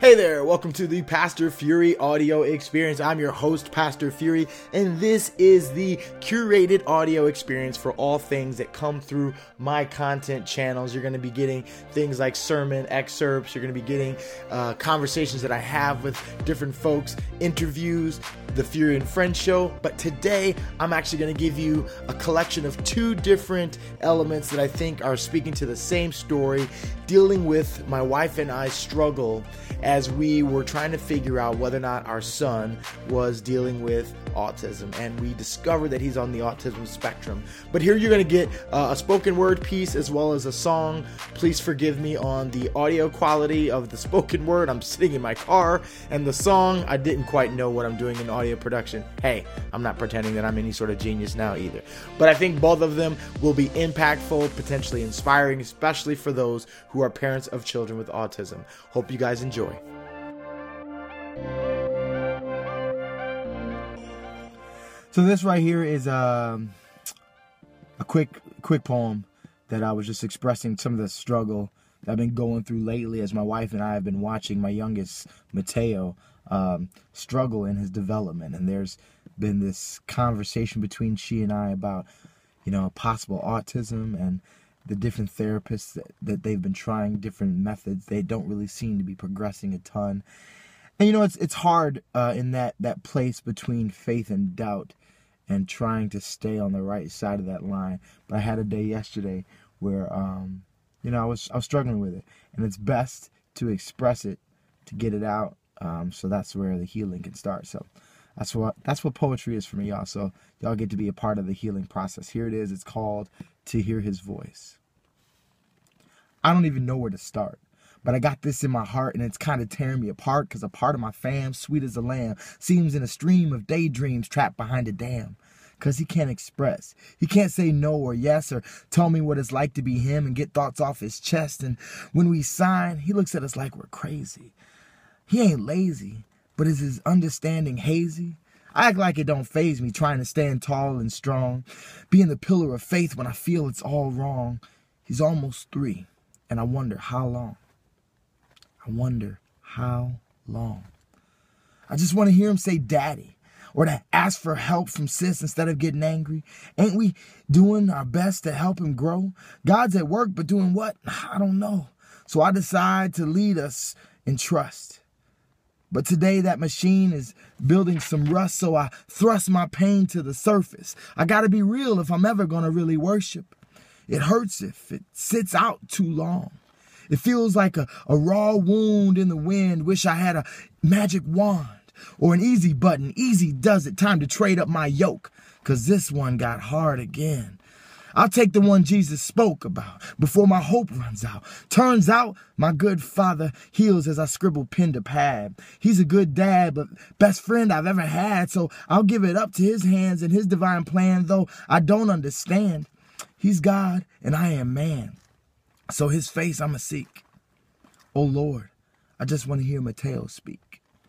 Hey there, welcome to the Pastor Fury audio experience. I'm your host, Pastor Fury, and this is the curated audio experience for all things that come through my content channels. You're going to be getting things like sermon excerpts. You're going to be getting conversations that I have with different folks, interviews, the Fury and Friends show. But today, I'm actually going to give you a collection of two different elements that I think are speaking to the same story, dealing with my wife and I's struggle as we were trying to figure out whether or not our son was dealing with autism, and we discovered that he's on the autism spectrum. But here you're going to get a spoken word piece as well as a song. Please forgive me on the audio quality of the spoken word. I'm sitting in my car, and the song, I didn't quite know what I'm doing in audio production. Hey, I'm not pretending that I'm any sort of genius now either. But I think both of them will be impactful, potentially inspiring, especially for those who are parents of children with autism. Hope you guys enjoy. So this right here is a quick poem that I was just expressing some of the struggle that I've been going through lately as my wife and I have been watching my youngest, Mateo, struggle in his development. And there's been this conversation between she and I about, possible autism and the different therapists that they've been trying different methods. They don't really seem to be progressing a ton. And it's hard in that place between faith and doubt and trying to stay on the right side of that line. But I had a day yesterday where I was struggling with it, and it's best to express it, to get it out. So that's where the healing can start. So that's what poetry is for me, y'all. So y'all get to be a part of the healing process. Here it is. It's called To Hear His Voice. I don't even know where to start, but I got this in my heart, and it's kind of tearing me apart because a part of my fam, sweet as a lamb, seems in a stream of daydreams trapped behind a dam. Because he can't express. He can't say no or yes or tell me what it's like to be him and get thoughts off his chest. And when we sign, he looks at us like we're crazy. He ain't lazy, but is his understanding hazy? I act like it don't faze me, trying to stand tall and strong, being the pillar of faith when I feel it's all wrong. He's almost 3, and I wonder how long. I wonder how long. I just want to hear him say daddy, or to ask for help from sis instead of getting angry. Ain't we doing our best to help him grow? God's at work, but doing what? I don't know. So I decide to lead us in trust. But today that machine is building some rust, so I thrust my pain to the surface. I gotta be real if I'm ever gonna really worship. It hurts if it sits out too long. It feels like a raw wound in the wind. Wish I had a magic wand or an easy button. Easy does it. Time to trade up my yoke, 'cause this one got hard again. I'll take the one Jesus spoke about before my hope runs out. Turns out my good father heals as I scribble pen to pad. He's a good dad, but best friend I've ever had. So I'll give it up to his hands and his divine plan, though I don't understand. He's God and I am man. So his face I'ma seek. Oh Lord, I just want to hear Mateo speak.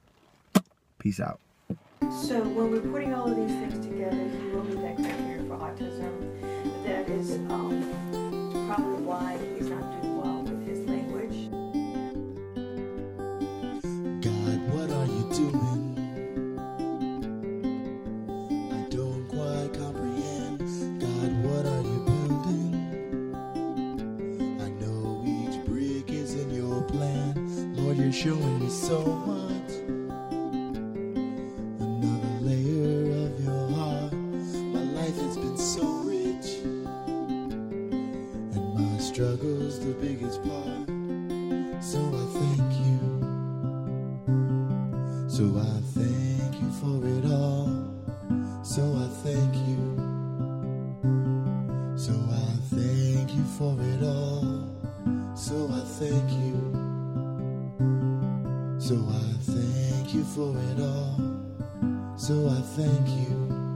Peace out. So when we're putting all of these things together, he will be that criteria for autism. That is probably why he's not doing well with his language. God, what are you doing? I don't quite comprehend. God, what are you building? I know each brick is in your plan. Lord, you're showing me so much. Struggle's the biggest part, so I thank you. So I thank you for it all. So I thank you. So I thank you for it all. So I thank you. So I thank you for it all. So I thank you.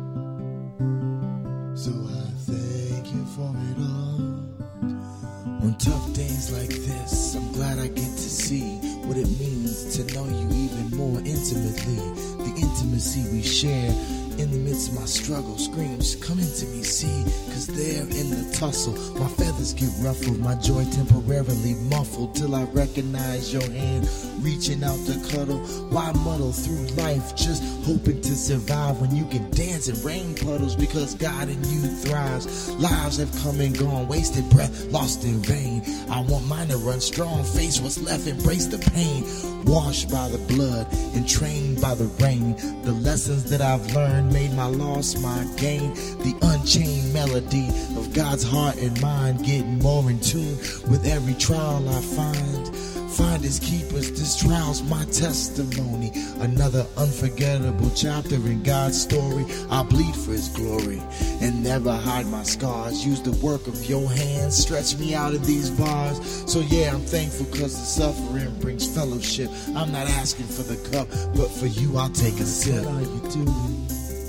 So I thank you for it all. On tough days like this, I'm glad I get to see what it means means to know you even more intimately. The intimacy we share in the midst of my struggle screams, come into me, see, cause there in the tussle, my feathers get ruffled, my joy temporarily muffled, till I recognize your hand reaching out to cuddle. Why muddle through life just hoping to survive when you can dance in rain puddles, because God in you thrives. Lives have come and gone, wasted breath, lost in vain. I want mine to run strong, face what's left, embrace the pain. Washed by the blood and trained by the rain. The lessons that I've learned made my loss my gain. The unchained melody of God's heart and mind, getting more in tune with every trial I find. Finders keepers, this trial's my testimony. Another unforgettable chapter in God's story. I bleed for his glory and never hide my scars. Use the work of your hands, stretch me out in these bars. So yeah, I'm thankful cause the suffering brings fellowship. I'm not asking for the cup, but for you I'll take a sip. What are you doing?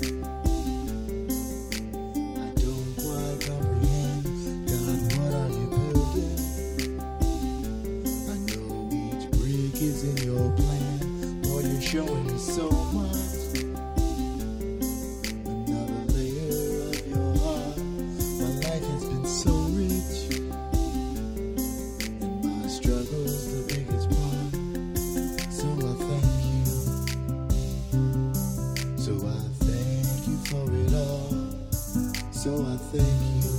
Showing me so much. Another layer of your heart. My life has been so rich, and my struggle's the biggest part. So I thank you. So I thank you for it all. So I thank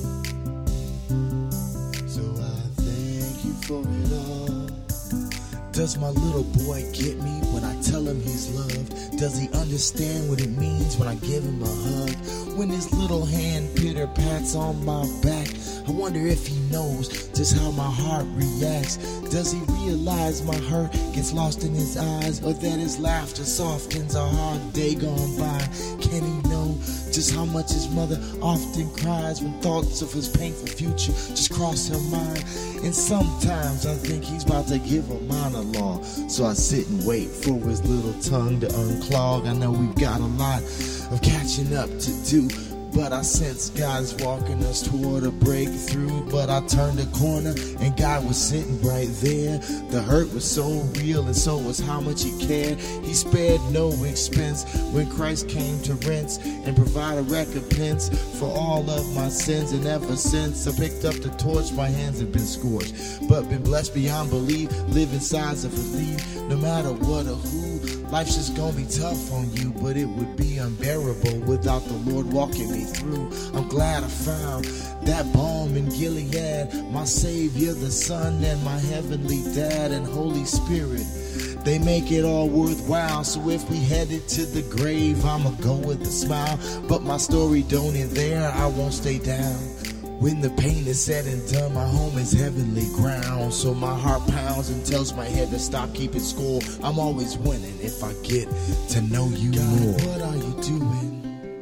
you. So I thank you for it all. Does my little boy get me when I tell him he's loved? Does he understand what it means when I give him a hug? When his little hand pitter-pats on my back, I wonder if he knows just how my heart reacts. Does he realize my hurt gets lost in his eyes, or that his laughter softens a hard day gone by? Can he know just how much his mother often cries when thoughts of his painful future just cross her mind? And sometimes I think he's about to give a monologue, so I sit and wait for his little tongue to unclog. I know we've got a lot of catching up to do, but I sense God's walking us toward a breakthrough. But I turned a corner and God was sitting right there. The hurt was so real and so was how much he cared. He spared no expense when Christ came to rinse and provide a recompense for all of my sins. And ever since I picked up the torch, my hands have been scorched, but been blessed beyond belief, living sides of relief. No matter what or who, life's just gonna be tough on you, but it would be unbearable without the Lord walking me through. I'm glad I found that balm in Gilead, my Savior, the Son, and my Heavenly Dad and Holy Spirit. They make it all worthwhile. So if we headed to the grave, I'ma go with a smile. But my story don't end there, I won't stay down. When the pain is said and done, my home is heavenly ground. So my heart pounds and tells my head to stop keeping score. I'm always winning if I get to know you more. What are you doing?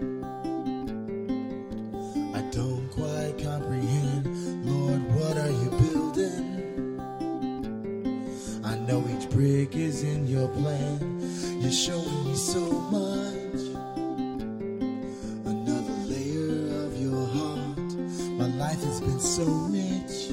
I don't quite comprehend. Lord, what are you building? I know each brick is in your plan. You're showing me so much. Life has been so rich,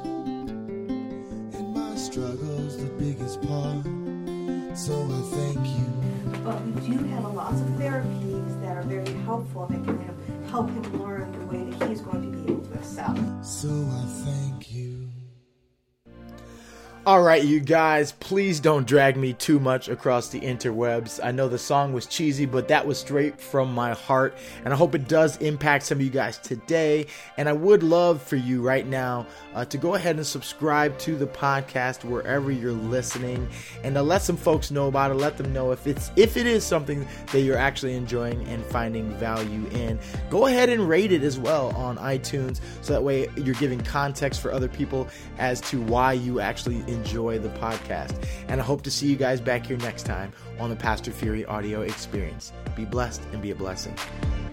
and my struggle's the biggest part, so I thank you. But we do have lots of therapies that are very helpful that can help him learn the way that he's going to be able to excel. So I thank you. All right, you guys, please don't drag me too much across the interwebs. I know the song was cheesy, but that was straight from my heart, and I hope it does impact some of you guys today. And I would love for you right now to go ahead and subscribe to the podcast wherever you're listening, and let some folks know about it. Let them know if it is something that you're actually enjoying and finding value in. Go ahead and rate it as well on iTunes, so that way you're giving context for other people as to why you actually enjoy the podcast. And I hope to see you guys back here next time on the Pastor Fury audio experience. Be blessed and be a blessing.